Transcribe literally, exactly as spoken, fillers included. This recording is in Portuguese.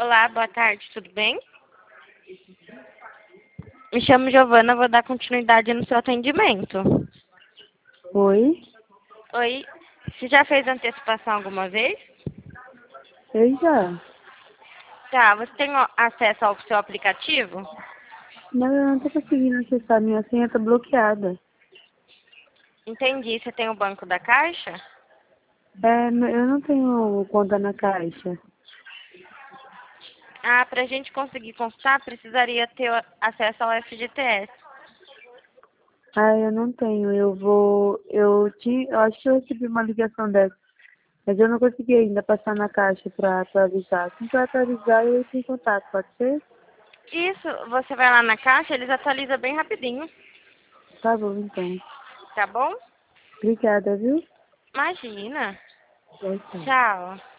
Olá, boa tarde, tudo bem? Me chamo Giovana, vou dar continuidade no seu atendimento. Oi, Oi, você já fez antecipação alguma vez? eu já. Tá, você tem ó, acesso ao seu aplicativo? Não, eu não tô conseguindo acessar, minha senha tá bloqueada. Entendi, você tem o banco da Caixa? É, n- eu não tenho conta na Caixa. Ah, pra gente conseguir consultar, precisaria ter o- acesso ao F G T S. Ah, eu não tenho, eu vou, eu tinha, eu acho que eu recebi uma ligação dessa, mas eu não consegui ainda passar na Caixa pra atualizar. Assim que eu atualizar, eu entro em contato, pode ser? Isso, você vai lá na Caixa, eles atualizam bem rapidinho, Tá bom, então. tá bom? Obrigada, viu? Imagina. Tchau, tchau. Tchau.